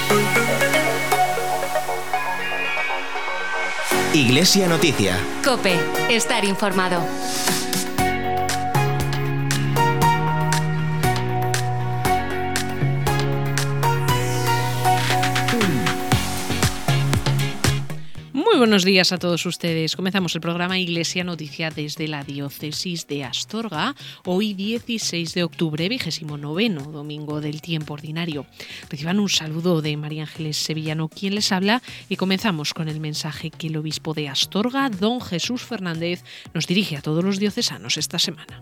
Iglesia Noticia. COPE. Estar informado. Muy buenos días a todos ustedes. Comenzamos el programa Iglesia Noticia desde la Diócesis de Astorga, hoy 16 de octubre, 29º domingo del tiempo ordinario. Reciban un saludo de María Ángeles Sevillano, quien les habla, y comenzamos con el mensaje que el obispo de Astorga, don Jesús Fernández, nos dirige a todos los diocesanos esta semana.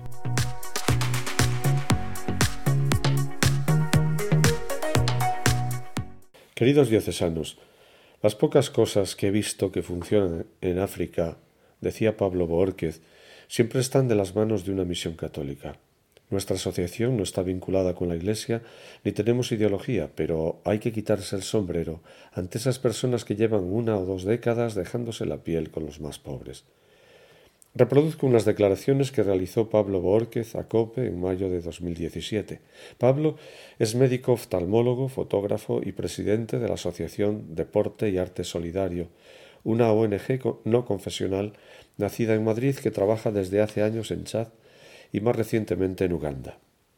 Queridos diocesanos, las pocas cosas que he visto que funcionan en África, decía Pablo Boórquez, siempre están de las manos de una misión católica. Nuestra asociación no está vinculada con la Iglesia ni tenemos ideología, pero hay que quitarse el sombrero ante esas personas que llevan 1 o 2 décadas dejándose la piel con los más pobres. Reproduzco unas declaraciones que realizó Pablo Boórquez a COPE en mayo de 2017. Pablo es médico oftalmólogo, fotógrafo y presidente de la Asociación Deporte y Arte Solidario, una ONG no confesional nacida en Madrid que trabaja desde hace años en Chad y más recientemente en Uganda.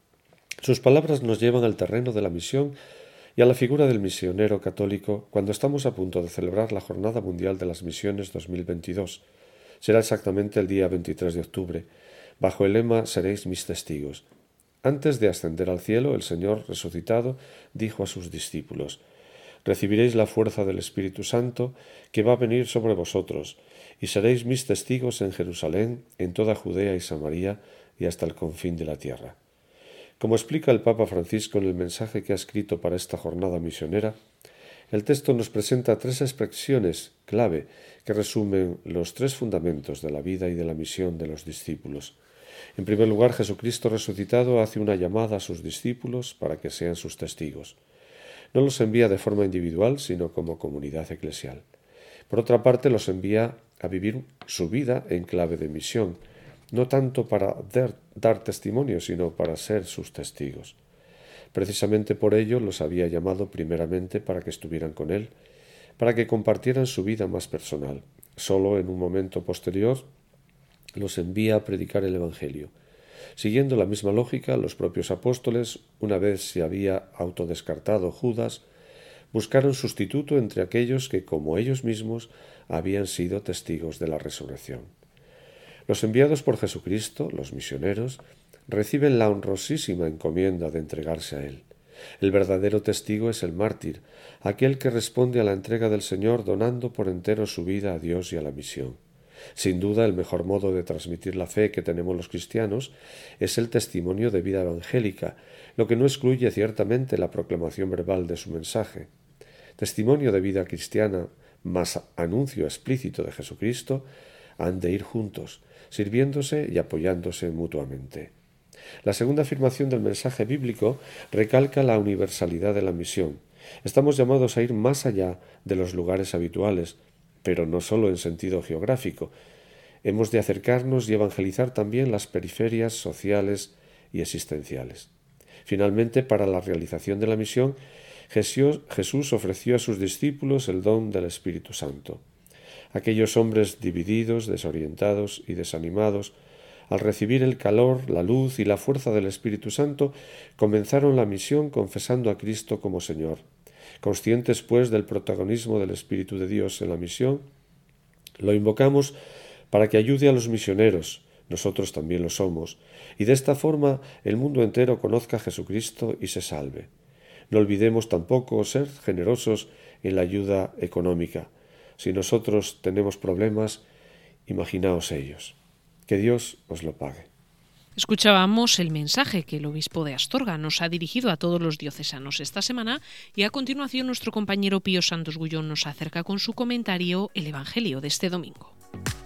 Sus palabras nos llevan al terreno de la misión y a la figura del misionero católico cuando estamos a punto de celebrar la Jornada Mundial de las Misiones 2022. Será exactamente el día 23 de octubre, bajo el lema «Seréis mis testigos». Antes de ascender al cielo, el Señor resucitado dijo a sus discípulos: «Recibiréis la fuerza del Espíritu Santo que va a venir sobre vosotros, y seréis mis testigos en Jerusalén, en toda Judea y Samaria, y hasta el confín de la tierra». Como explica el Papa Francisco en el mensaje que ha escrito para esta jornada misionera, el texto nos presenta 3 expresiones clave que resumen los 3 fundamentos de la vida y de la misión de los discípulos. En primer lugar, Jesucristo resucitado hace una llamada a sus discípulos para que sean sus testigos. No los envía de forma individual, sino como comunidad eclesial. Por otra parte, los envía a vivir su vida en clave de misión, no tanto para dar testimonio, sino para ser sus testigos. Precisamente por ello los había llamado primeramente para que estuvieran con él, para que compartieran su vida más personal. Solo en un momento posterior los envía a predicar el Evangelio. Siguiendo la misma lógica, los propios apóstoles, una vez se había autodescartado Judas, buscaron sustituto entre aquellos que, como ellos mismos, habían sido testigos de la resurrección. Los enviados por Jesucristo, los misioneros, reciben la honrosísima encomienda de entregarse a Él. El verdadero testigo es el mártir, aquel que responde a la entrega del Señor donando por entero su vida a Dios y a la misión. Sin duda, el mejor modo de transmitir la fe que tenemos los cristianos es el testimonio de vida evangélica, lo que no excluye ciertamente la proclamación verbal de su mensaje. Testimonio de vida cristiana más anuncio explícito de Jesucristo han de ir juntos, sirviéndose y apoyándose mutuamente. La segunda afirmación del mensaje bíblico recalca la universalidad de la misión. Estamos llamados a ir más allá de los lugares habituales, pero no solo en sentido geográfico. Hemos de acercarnos y evangelizar también las periferias sociales y existenciales. Finalmente, para la realización de la misión, Jesús ofreció a sus discípulos el don del Espíritu Santo. Aquellos hombres divididos, desorientados y desanimados, al recibir el calor, la luz y la fuerza del Espíritu Santo, comenzaron la misión confesando a Cristo como Señor. Conscientes, pues, del protagonismo del Espíritu de Dios en la misión, lo invocamos para que ayude a los misioneros, nosotros también lo somos, y de esta forma el mundo entero conozca a Jesucristo y se salve. No olvidemos tampoco ser generosos en la ayuda económica. Si nosotros tenemos problemas, imaginaos ellos. Que Dios os lo pague. Escuchábamos el mensaje que el obispo de Astorga nos ha dirigido a todos los diocesanos esta semana y a continuación nuestro compañero Pío Santos Gullón nos acerca con su comentario el Evangelio de este domingo.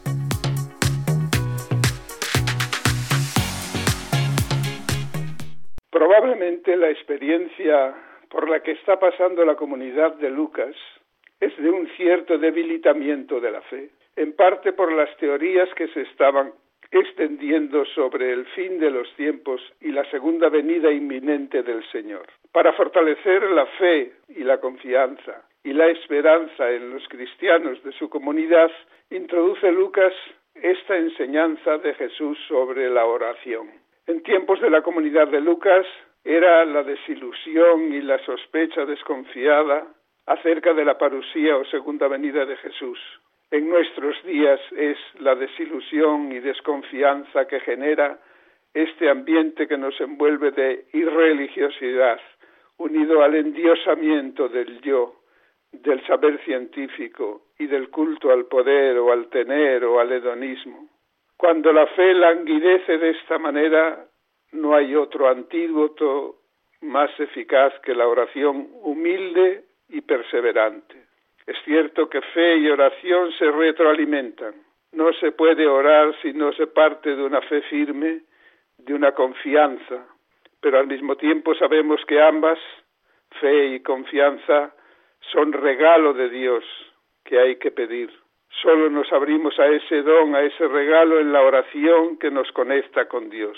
Probablemente la experiencia por la que está pasando la comunidad de Lucas es de un cierto debilitamiento de la fe, en parte por las teorías que se estaban extendiendo sobre el fin de los tiempos y la segunda venida inminente del Señor. Para fortalecer la fe y la confianza y la esperanza en los cristianos de su comunidad, introduce Lucas esta enseñanza de Jesús sobre la oración. En tiempos de la comunidad de Lucas era la desilusión y la sospecha desconfiada acerca de la parusía o segunda venida de Jesús. En nuestros días es la desilusión y desconfianza que genera este ambiente que nos envuelve de irreligiosidad, unido al endiosamiento del yo, del saber científico y del culto al poder o al tener o al hedonismo. Cuando la fe languidece de esta manera, no hay otro antídoto más eficaz que la oración humilde y perseverante. Es cierto que fe y oración se retroalimentan. No se puede orar si no se parte de una fe firme, de una confianza, pero al mismo tiempo sabemos que ambas, fe y confianza, son regalo de Dios que hay que pedir. Solo nos abrimos a ese don, a ese regalo en la oración que nos conecta con Dios.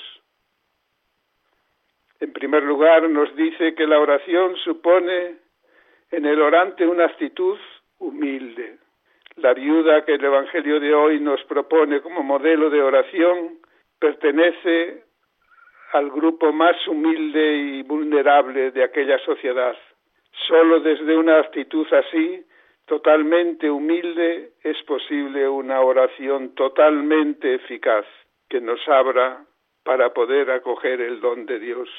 En primer lugar, nos dice que la oración supone en el orante una actitud humilde. La viuda que el Evangelio de hoy nos propone como modelo de oración pertenece al grupo más humilde y vulnerable de aquella sociedad. Solo desde una actitud así, totalmente humilde, es posible una oración totalmente eficaz que nos abra para poder acoger el don de Dios.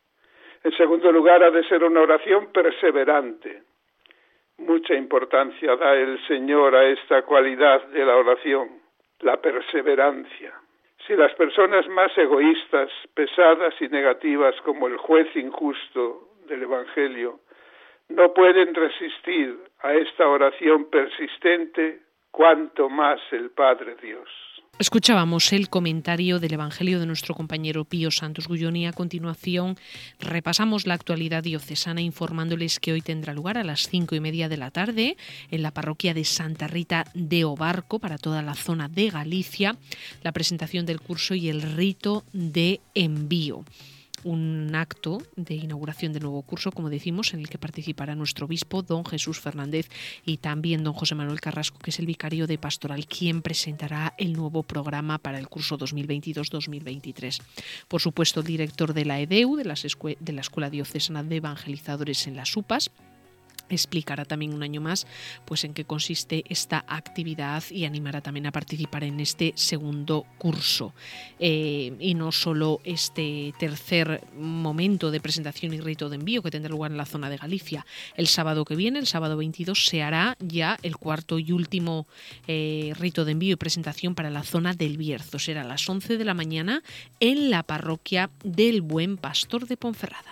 En segundo lugar, ha de ser una oración perseverante. Mucha importancia da el Señor a esta cualidad de la oración, la perseverancia. Si las personas más egoístas, pesadas y negativas como el juez injusto del Evangelio no pueden resistir a esta oración persistente, cuanto más el Padre Dios. Escuchábamos el comentario del Evangelio de nuestro compañero Pío Santos Gullón y a continuación repasamos la actualidad diocesana informándoles que hoy tendrá lugar a las 5:30 de la tarde en la parroquia de Santa Rita de Obarco para toda la zona de Galicia la presentación del curso y el rito de envío. Un acto de inauguración del nuevo curso, como decimos, en el que participará nuestro obispo, don Jesús Fernández, y también don José Manuel Carrasco, que es el vicario de Pastoral, quien presentará el nuevo programa para el curso 2022-2023. Por supuesto, el director de la EDEU, de la Escuela Diocesana de Evangelizadores en las UPAs, explicará también un año más pues en qué consiste esta actividad y animará también a participar en este segundo curso. Y no solo este tercer momento de presentación y rito de envío que tendrá lugar en la zona de Galicia. El sábado que viene, el sábado 22, se hará ya el cuarto y último rito de envío y presentación para la zona del Bierzo. Será a las 11 de la mañana en la parroquia del Buen Pastor de Ponferrada.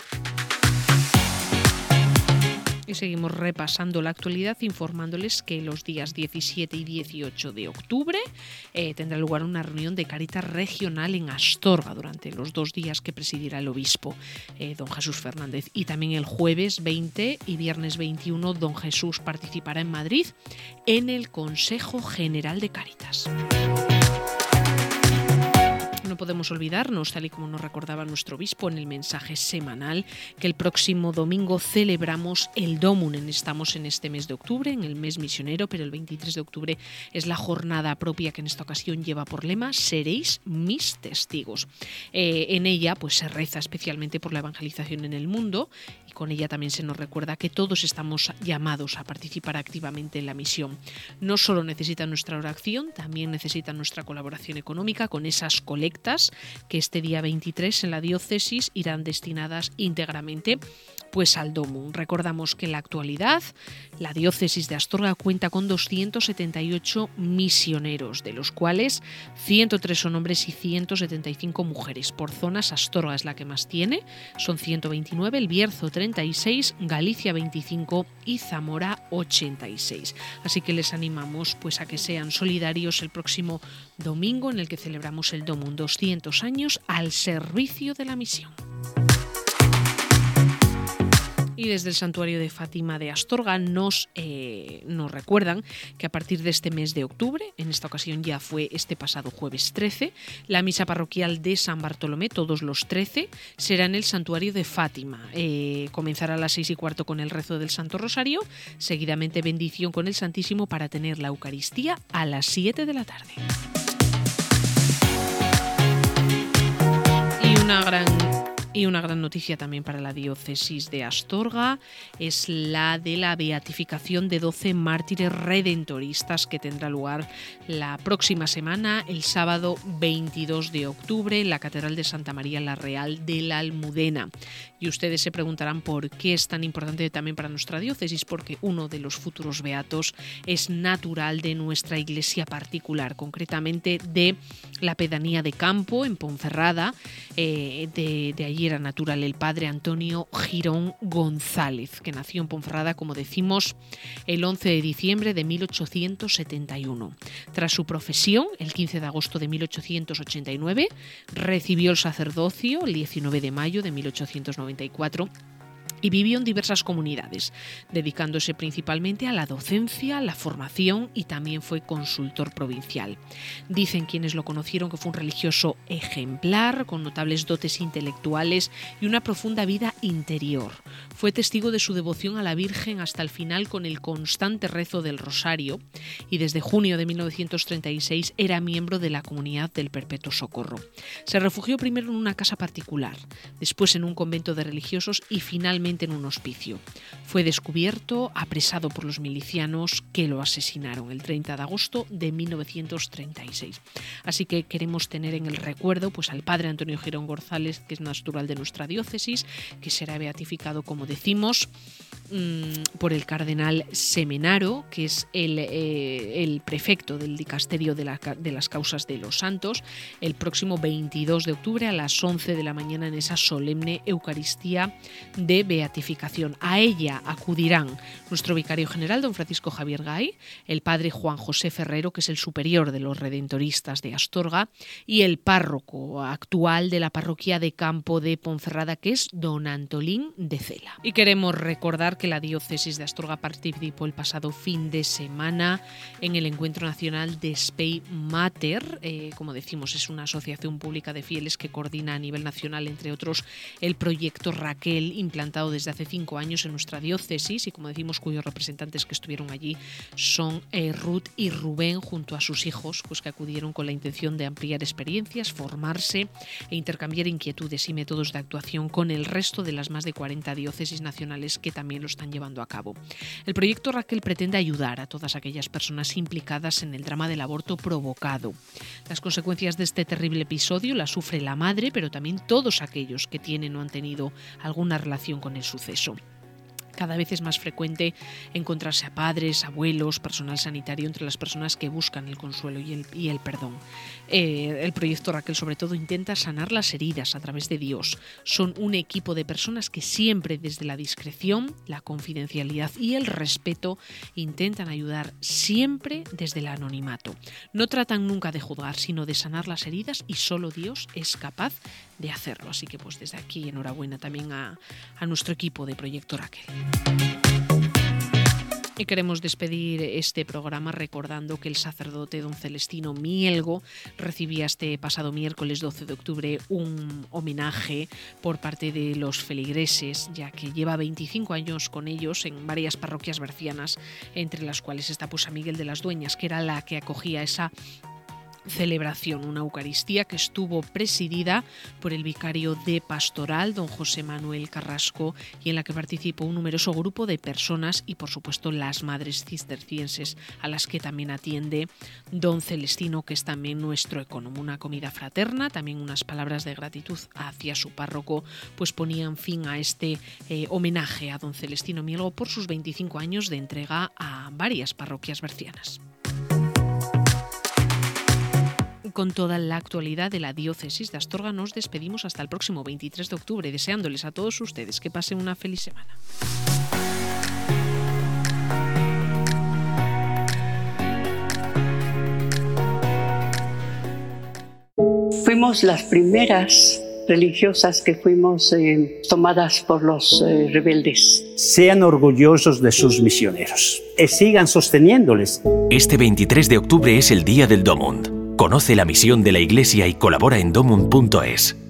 Y seguimos repasando la actualidad informándoles que los días 17 y 18 de octubre tendrá lugar una reunión de Cáritas regional en Astorga durante los 2 días que presidirá el obispo don Jesús Fernández. Y también el jueves 20 y viernes 21 don Jesús participará en Madrid en el Consejo General de Cáritas. No podemos olvidarnos, tal y como nos recordaba nuestro obispo en el mensaje semanal, que el próximo domingo celebramos el Domun. Estamos en este mes de octubre, en el mes misionero, pero el 23 de octubre es la jornada propia que en esta ocasión lleva por lema «Seréis mis testigos». En ella pues se reza especialmente por la evangelización en el mundo y con ella también se nos recuerda que todos estamos llamados a participar activamente en la misión. No solo necesita nuestra oración, también necesita nuestra colaboración económica con esas colectas que este día 23 en la diócesis irán destinadas íntegramente pues al Domun. Recordamos que en la actualidad la diócesis de Astorga cuenta con 278 misioneros, de los cuales 103 son hombres y 175 mujeres. Por zonas, Astorga es la que más tiene, son 129, el Bierzo 36, Galicia 25 y Zamora 86. Así que les animamos pues a que sean solidarios el próximo domingo en el que celebramos el Domun, 200 años al servicio de la misión. Y desde el Santuario de Fátima de Astorga nos recuerdan que a partir de este mes de octubre, en esta ocasión ya fue este pasado jueves 13, la misa parroquial de San Bartolomé, todos los 13, será en el Santuario de Fátima. Comenzará a las 6:15 con el rezo del Santo Rosario, seguidamente bendición con el Santísimo para tener la Eucaristía a las 7 de la tarde. Y una gran noticia también para la diócesis de Astorga es la de la beatificación de 12 mártires redentoristas que tendrá lugar la próxima semana, el sábado 22 de octubre, en la Catedral de Santa María la Real de la Almudena. Y ustedes se preguntarán por qué es tan importante también para nuestra diócesis, porque uno de los futuros beatos es natural de nuestra iglesia particular, concretamente de la pedanía de Campo, en Ponferrada. De allí era natural el padre Antonio Girón González, que nació en Ponferrada, como decimos, el 11 de diciembre de 1871. Tras su profesión, el 15 de agosto de 1889, recibió el sacerdocio el 19 de mayo de 1894 y vivió en diversas comunidades, dedicándose principalmente a la docencia, la formación y también fue consultor provincial. Dicen quienes lo conocieron que fue un religioso ejemplar, con notables dotes intelectuales y una profunda vida interior. Fue testigo de su devoción a la Virgen hasta el final con el constante rezo del Rosario y desde junio de 1936 era miembro de la Comunidad del Perpetuo Socorro. Se refugió primero en una casa particular, después en un convento de religiosos y finalmente en un hospicio. Fue descubierto, apresado por los milicianos que lo asesinaron el 30 de agosto de 1936. Así que queremos tener en el recuerdo pues al padre Antonio Girón González, que es natural de nuestra diócesis, que será beatificado, como decimos, por el cardenal Semenaro, que es el prefecto del dicasterio de las causas de los santos, el próximo 22 de octubre a las 11 de la mañana en esa solemne Eucaristía de beatificación. A ella acudirán nuestro vicario general, don Francisco Javier Gay, el padre Juan José Ferrero, que es el superior de los redentoristas de Astorga, y el párroco actual de la parroquia de Campo de Ponferrada, que es don Antolín de Cela. Y queremos recordar que la diócesis de Astorga participó el pasado fin de semana en el Encuentro Nacional de Spei Mater. Como decimos, es una asociación pública de fieles que coordina a nivel nacional, entre otros, el proyecto Raquel, implantado desde hace 5 años en nuestra diócesis y, como decimos, cuyos representantes que estuvieron allí son Ruth y Rubén, junto a sus hijos, pues que acudieron con la intención de ampliar experiencias, formarse e intercambiar inquietudes y métodos de actuación con el resto de las más de 40 diócesis nacionales que también lo están llevando a cabo. El proyecto Raquel pretende ayudar a todas aquellas personas implicadas en el drama del aborto provocado. Las consecuencias de este terrible episodio las sufre la madre, pero también todos aquellos que tienen o han tenido alguna relación con el suceso. Cada vez es más frecuente encontrarse a padres, abuelos, personal sanitario entre las personas que buscan el consuelo y el perdón. El proyecto Raquel sobre todo intenta sanar las heridas a través de Dios. Son un equipo de personas que siempre desde la discreción, la confidencialidad y el respeto intentan ayudar, siempre desde el anonimato. No tratan nunca de juzgar, sino de sanar las heridas y solo Dios es capaz de hacerlo. Así que pues desde aquí enhorabuena también a nuestro equipo de Proyecto Raquel. Y queremos despedir este programa recordando que el sacerdote don Celestino Mielgo recibía este pasado miércoles 12 de octubre un homenaje por parte de los feligreses, ya que lleva 25 años con ellos en varias parroquias bercianas, entre las cuales está pues San Miguel de las Dueñas, que era la que acogía esa celebración, una Eucaristía que estuvo presidida por el vicario de Pastoral, don José Manuel Carrasco, y en la que participó un numeroso grupo de personas y, por supuesto, las madres cistercienses, a las que también atiende don Celestino, que es también nuestro ecónomo. Una comida fraterna, también unas palabras de gratitud hacia su párroco, pues ponían fin a este homenaje a don Celestino Mielgo por sus 25 años de entrega a varias parroquias bercianas. Con toda la actualidad de la diócesis de Astorga nos despedimos hasta el próximo 23 de octubre, deseándoles a todos ustedes que pasen una feliz semana. Fuimos las primeras religiosas que fuimos tomadas por los rebeldes. Sean orgullosos de sus misioneros y sigan sosteniéndoles. Este 23 de octubre es el Día del Domund. Conoce la misión de la Iglesia y colabora en domund.es.